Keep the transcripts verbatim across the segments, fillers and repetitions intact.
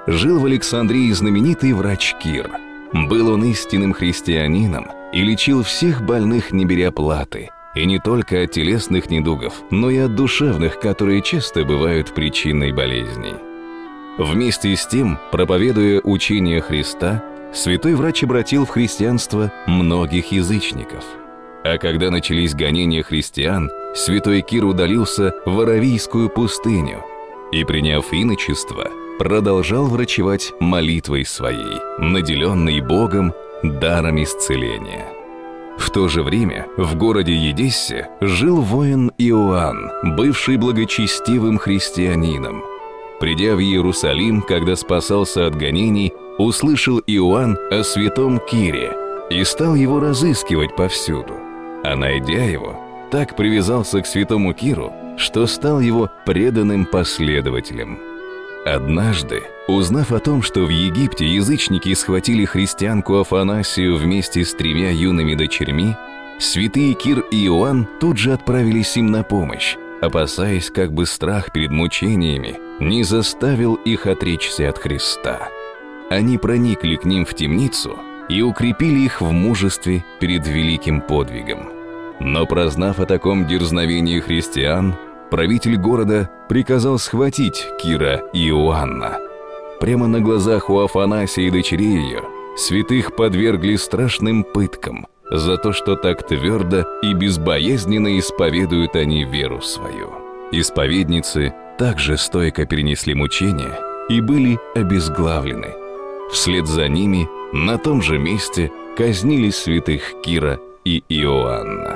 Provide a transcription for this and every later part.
жил в Александрии знаменитый врач Кир. Был он истинным христианином и лечил всех больных, не беря платы, и не только от телесных недугов, но и от душевных, которые часто бывают причиной болезней. Вместе с тем, проповедуя учение Христа, святой врач обратил в христианство многих язычников. А когда начались гонения христиан, святой Кир удалился в Аравийскую пустыню и, приняв иночество, продолжал врачевать молитвой своей, наделенной Богом даром исцеления. В то же время в городе Едессе жил воин Иоанн, бывший благочестивым христианином. Придя в Иерусалим, когда спасался от гонений, услышал Иоанн о святом Кире и стал его разыскивать повсюду. А найдя его, так привязался к святому Киру, что стал его преданным последователем. Однажды, узнав о том, что в Египте язычники схватили христианку Афанасию вместе с тремя юными дочерьми, святые Кир и Иоанн тут же отправились им на помощь, опасаясь, как бы страх перед мучениями не заставил их отречься от Христа. Они проникли к ним в темницу и укрепили их в мужестве перед великим подвигом. Но, прознав о таком дерзновении христиан, правитель города приказал схватить Кира и Иоанна. Прямо на глазах у Афанасии и дочерей ее святых подвергли страшным пыткам за то, что так твердо и безбоязненно исповедуют они веру свою. Исповедницы также стойко перенесли мучения и были обезглавлены. Вслед за ними на том же месте казнили святых Кира и Иоанна.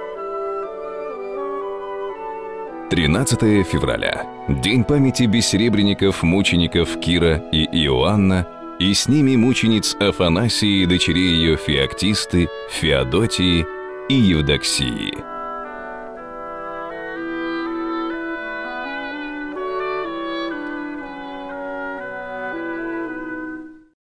тринадцатое февраля. День памяти бессеребренников, мучеников Кира и Иоанна, и с ними мучениц Афанасии и дочерей ее Феоктисты, Феодотии и Евдоксии.